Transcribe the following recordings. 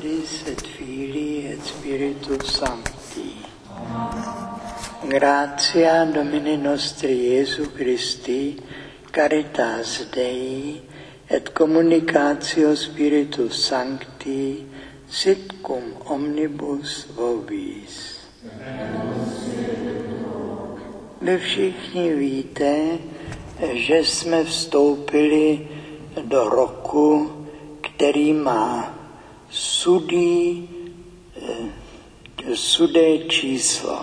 Patris et Filii et Spiritus Sancti. Gratia Domini nostri Iesu Christi, caritas Dei, et communicatio Spiritus Sancti, sit cum omnibus vobis. Vy všichni víte, že jsme vstoupili do roku, který má sudé číslo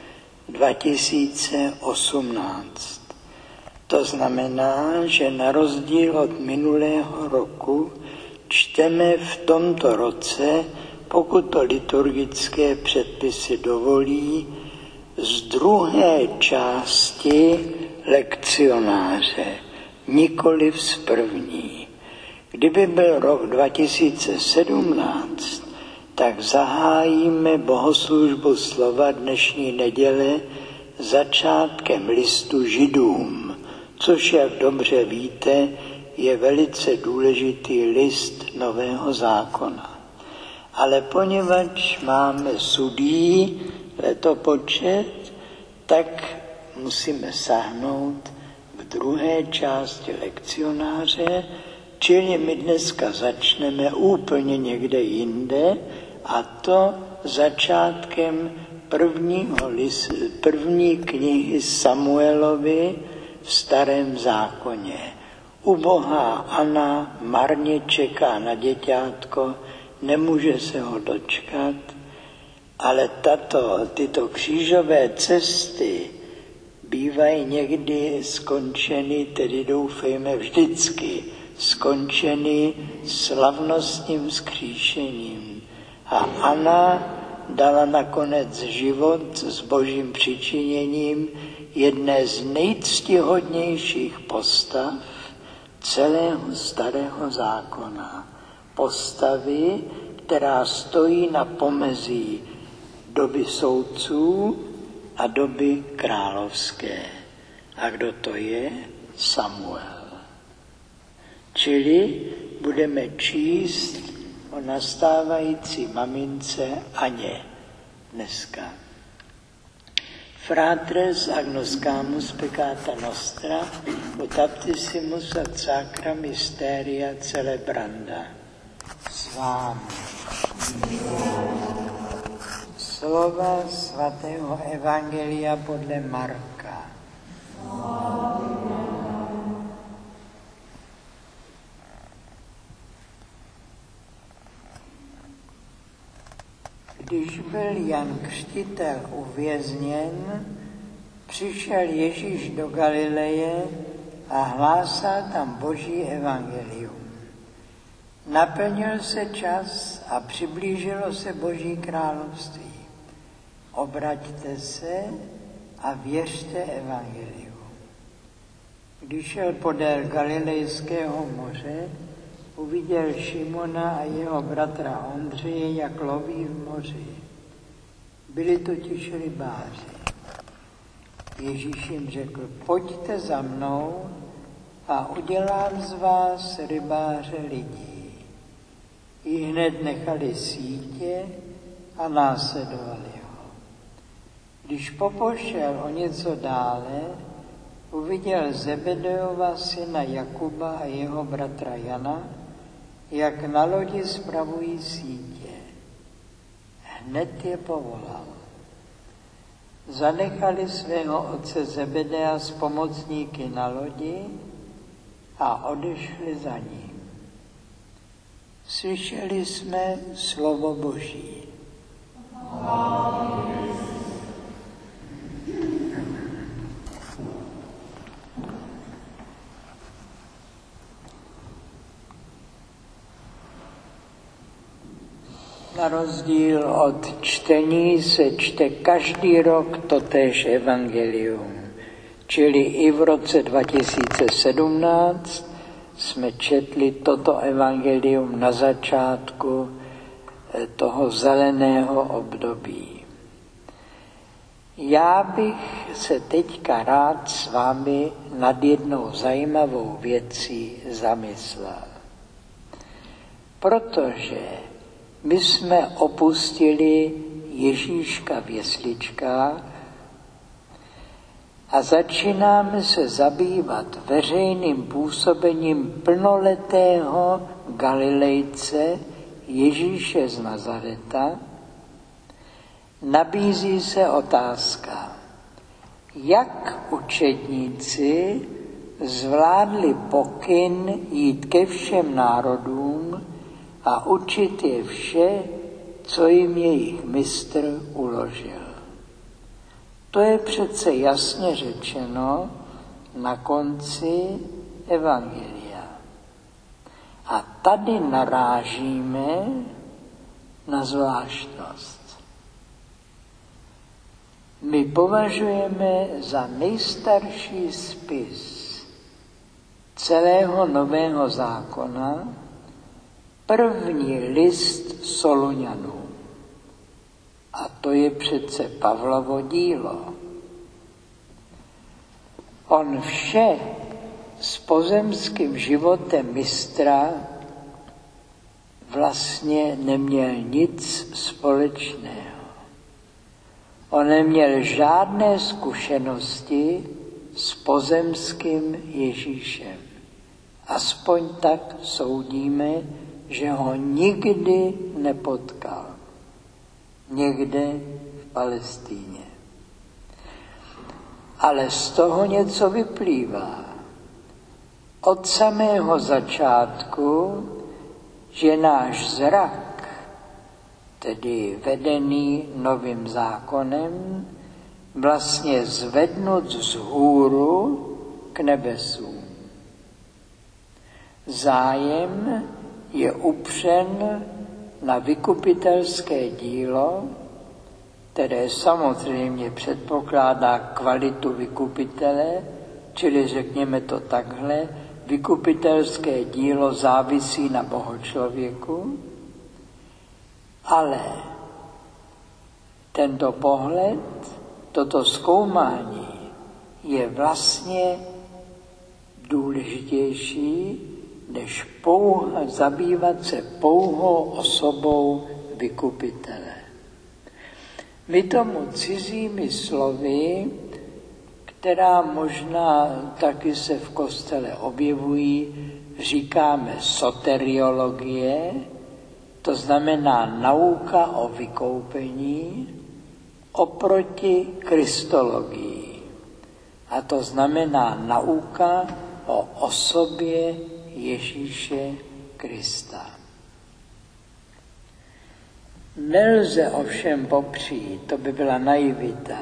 2018. To znamená, že na rozdíl od minulého roku čteme v tomto roce, pokud to liturgické předpisy dovolí, z druhé části lekcionáře, nikoliv z první. Kdyby byl rok 2017, tak zahájíme bohoslužbu slova dnešní neděle začátkem listu Židům, což, jak dobře víte, je velice důležitý list Nového zákona. Ale poněvadž máme sudý letopočet, tak musíme sáhnout k druhé části lekcionáře, čili my dneska začneme úplně někde jinde, a to začátkem první knihy Samuelovi v Starém zákoně. Ubohá Anna marně čeká na děťátko, nemůže se ho dočkat, ale tyto křížové cesty bývají někdy skončeny, tedy doufejme vždycky, skončeny slavnostním vzkříšením. A Anna dala nakonec život s božím přičiněním jedné z nejctihodnějších postav celého Starého zákona. Postavy, která stojí na pomezí doby soudců a doby královské. A kdo to je? Samuel. Čili budeme číst o nastávající mamince Aně dneska. Fratres agnoscamus peccata nostra, ut aptissimus ad sacra mysteria celebranda. S vámi. Slova svatého Evangelia podle Marka. Když byl Jan Křtitel uvězněn, přišel Ježíš do Galileje a hlásal tam Boží evangelium. Naplnil se čas a přiblížilo se Boží království. Obraťte se a věřte evangeliu. Když šel podél Galilejského moře, uviděl Šimona a jeho bratra Ondřeje, jak loví v moři. Byli totiž rybáři. Ježíš jim řekl, pojďte za mnou a udělám z vás rybáře lidí. I hned nechali sítě a následovali ho. Když popošel o něco dále, uviděl Zebedejova syna Jakuba a jeho bratra Jana, jak na lodi spravují sítě. Hned je povolal. Zanechali svého otce Zebedea s pomocníky na lodi a odešli za ním. Slyšeli jsme slovo Boží. Na rozdíl od čtení se čte každý rok totéž evangelium. Čili i v roce 2017 jsme četli toto evangelium na začátku toho zeleného období. Já bych se teďka rád s vámi nad jednou zajímavou věcí zamyslel. Protože My jsme opustili Ježíška v jesličkách a začínáme se zabývat veřejným působením plnoletého Galilejce Ježíše z Nazareta, nabízí se otázka, jak učedníci zvládli pokyn jít ke všem národům a učit je vše, co jim jejich mistr uložil. To je přece jasně řečeno na konci evangelia. A tady narážíme na zvláštnost. My považujeme za nejstarší spis celého Nového zákona první list Solunianů. A to je přece Pavlovo dílo. On vše s pozemským životem mistra vlastně neměl nic společného. On neměl žádné zkušenosti s pozemským Ježíšem. Aspoň tak soudíme, že ho nikdy nepotkal. Někde v Palestíně. Ale z toho něco vyplývá. Od samého začátku, že náš zrak, tedy vedený Novým zákonem, vlastně zvednut vzhůru k nebesům. Zájem je upřen na vykupitelské dílo, které samozřejmě předpokládá kvalitu vykupitele, čili řekněme to takhle, vykupitelské dílo závisí na bohočlověku, ale tento pohled, toto zkoumání je vlastně důležitější, než zabývat se pouhou osobou vykupitele. My tomu cizími slovy, která možná taky se v kostele objevují, říkáme soteriologie, to znamená nauka o vykoupení oproti kristologii. A to znamená nauka o osobě Ježíše Krista. Nelze ovšem popřít, to by byla naivita,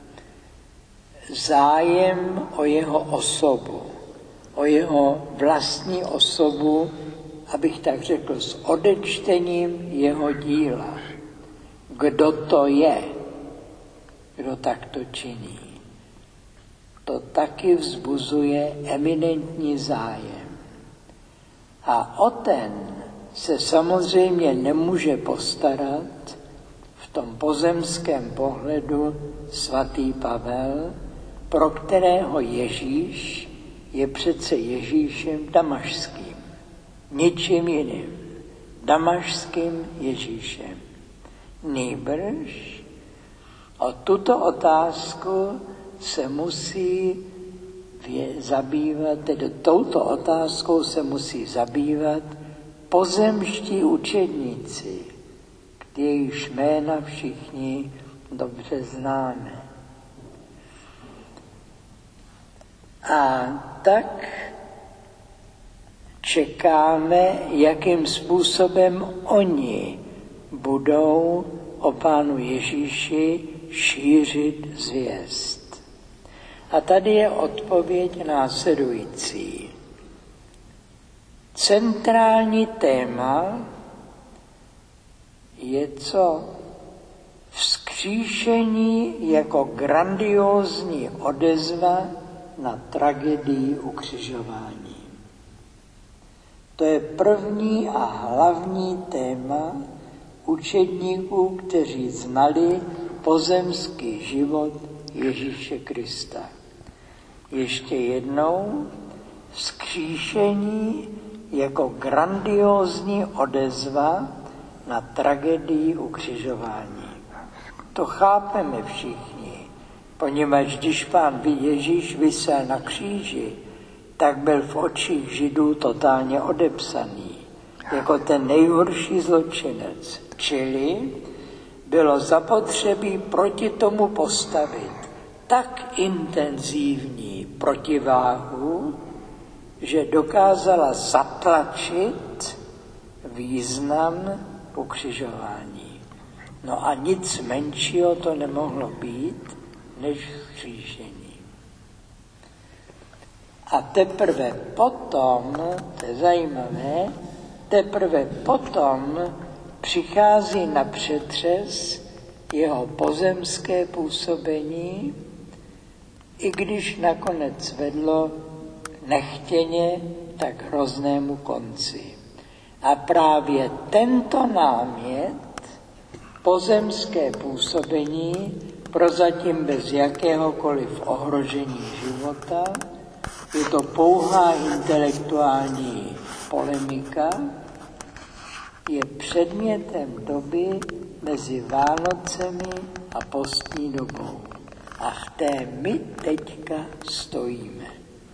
zájem o jeho osobu, o jeho vlastní osobu, abych tak řekl, s odečtením jeho díla. Kdo to je, kdo takto činí. To taky vzbuzuje eminentní zájem. A o ten se samozřejmě nemůže postarat v tom pozemském pohledu svatý Pavel, pro kterého Ježíš je přece Ježíšem damašským, ničím jiným, damašským Ježíšem. Nýbrž o tuto otázku se musí zabývat, tedy touto otázkou se musí zabývat pozemští učedníci, jejichž jména všichni dobře známe. A tak čekáme, jakým způsobem oni budou o Pánu Ježíši šířit zvěst. A tady je odpověď následující. Centrální téma je co? Vzkříšení jako grandiózní odezva na tragédii ukřižování. To je první a hlavní téma učedníků, kteří znali pozemský život Ježíše Krista. Ještě jednou, vzkříšení jako grandiózní odezva na tragédii ukřižování. To chápeme všichni, poněvadž když Pán Ježíš visel na kříži, tak byl v očích Židů totálně odepsaný, jako ten nejhorší zločinec. Čili bylo zapotřebí proti tomu postavit tak intenzivní protiváhu, že dokázala zatlačit význam ukřižování. No a nic menšího to nemohlo být, než vzkříšení. A teprve potom, to je zajímavé, teprve potom přichází na přetřes jeho pozemské působení, i když nakonec vedlo nechtěně tak hroznému konci. A právě tento námět, pozemské působení, prozatím bez jakéhokoliv ohrožení života, je to pouhá intelektuální polemika, je předmětem doby mezi Vánocemi a postní dobou. A v té my teďka stojíme.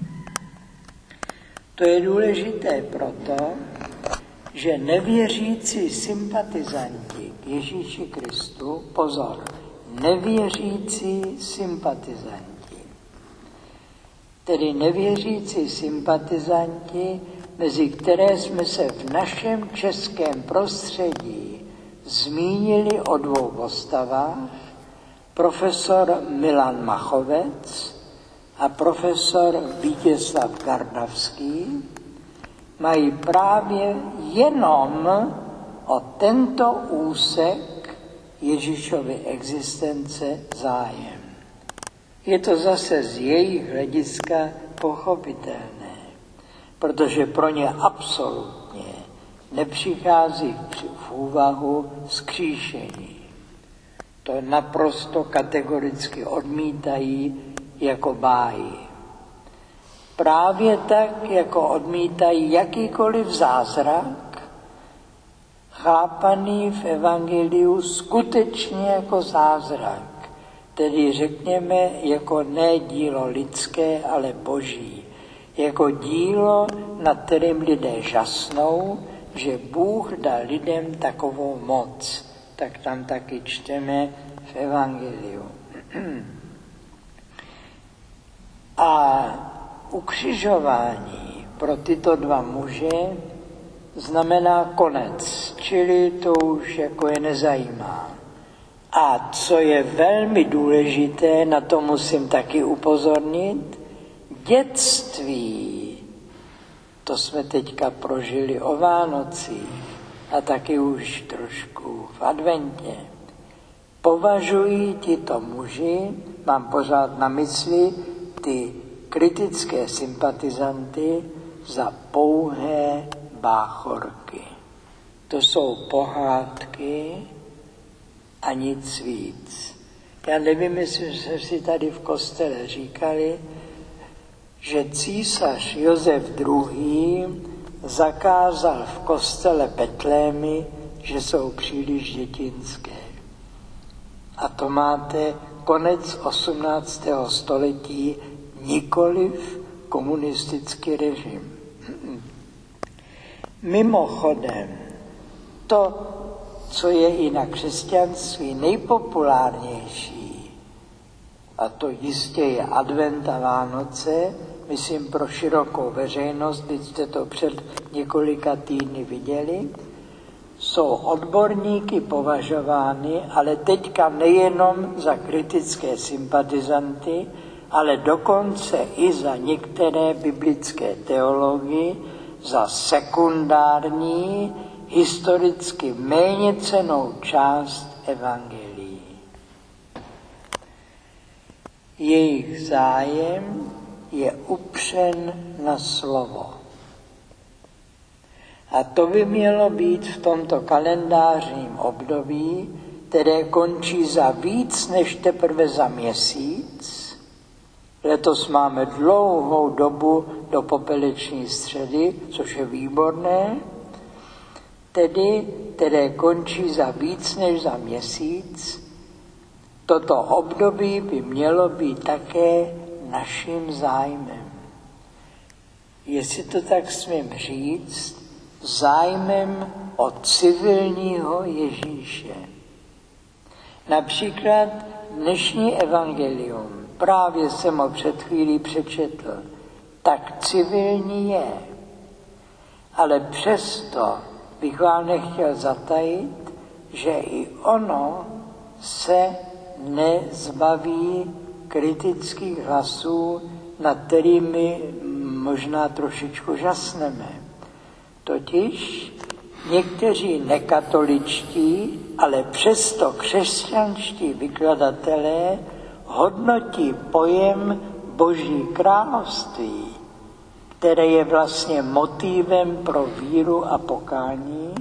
To je důležité proto, že nevěřící sympatizanti k Ježíši Kristu, pozor, nevěřící sympatizanti, tedy nevěřící sympatizanti, mezi které jsme se v našem českém prostředí zmínili o dvou postavách, profesor Milan Machovec a profesor Vítězslav Gardavský, mají právě jenom o tento úsek Ježíšovy existence zájem. Je to zase z jejich hlediska pochopitelné, protože pro ně absolutně nepřichází v úvahu vzkříšení. To naprosto kategoricky odmítají jako báji. Právě tak, jako odmítají jakýkoliv zázrak, chápaný v evangeliu skutečně jako zázrak, tedy řekněme jako ne dílo lidské, ale boží, jako dílo, nad kterým lidé žasnou, že Bůh dal lidem takovou moc. Tak tam taky čteme v evangeliu. A ukřižování pro tyto dva muže znamená konec, čili to už jako je nezajímá. A co je velmi důležité, na to musím taky upozornit, dětství, to jsme teďka prožili o Vánocích a taky už trošku v adventě, považují tito muži, mám pořád na mysli ty kritické sympatizanty, za pouhé báchorky. To jsou pohádky a nic víc. Já nevím, jestli jsme si tady v kostele říkali, že císař Josef II. Zakázal v kostele Betlémy, že jsou příliš dětinské. A to máte konec 18. století, nikoliv komunistický režim. Mimochodem, to, co je i na křesťanství nejpopulárnější, a to jistě je advent a Vánoce, myslím pro širokou veřejnost, když jste to před několika týdny viděli, jsou odborníky považovány, ale teďka nejenom za kritické sympatizanty, ale dokonce i za některé biblické teology, za sekundární, historicky méně cennou část evangelií. Jejich zájem je upřen na slovo. A to by mělo být v tomto kalendářním období, které končí za víc než teprve za měsíc. Letos máme dlouhou dobu do popeleční středy, což je výborné. tedy které končí za víc než za měsíc, toto období by mělo být také naším zájmem. Jestli to tak smím říct, zájmem o civilního Ježíše. Například dnešní evangelium, právě jsem ho před chvílí přečetl, tak civilní je. Ale přesto bych vám nechtěl zatajit, že i ono se nezbaví kritických hlasů, nad kterými možná trošičku žasneme. Totiž někteří nekatoličtí, ale přesto křesťanští vykladatelé hodnotí pojem Boží království, které je vlastně motivem pro víru a pokání,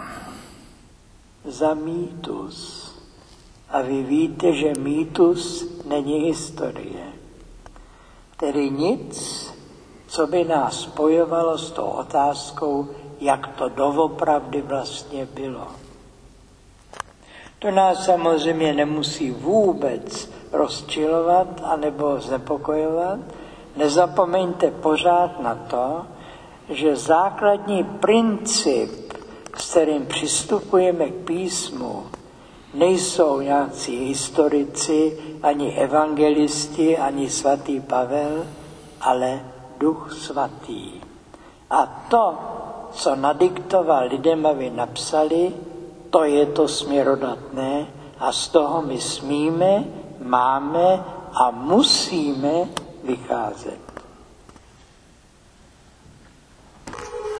za mýtus. A vy víte, že mýtus není historie. Tedy nic, co by nás spojovalo s tou otázkou, jak to doopravdy vlastně bylo. To nás samozřejmě nemusí vůbec rozčilovat anebo znepokojovat. Nezapomeňte pořád na to, že základní princip, s kterým přistupujeme k písmu, nejsou nějací historici, ani evangelisti, ani svatý Pavel, ale Duch Svatý. A to, co nadiktoval lidem, aby napsali, to je to směrodatné a z toho my smíme, máme a musíme vycházet.